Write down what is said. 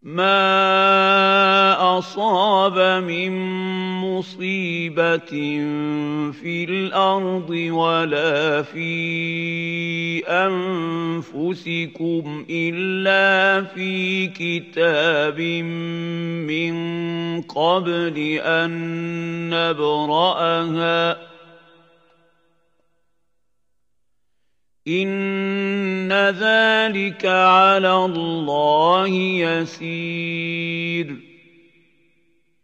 مَا أَصَابَ مِن مُّصِيبَةٍ فِي الْأَرْضِ وَلَا فِي أَنفُسِكُمْ إِلَّا فِي كِتَابٍ مِّن قَبْلِ أَن نَّبْرَأَهَا ۚ إِنَّ ذَٰلِكَ عَلَى اللَّهِ يَسِيرٌ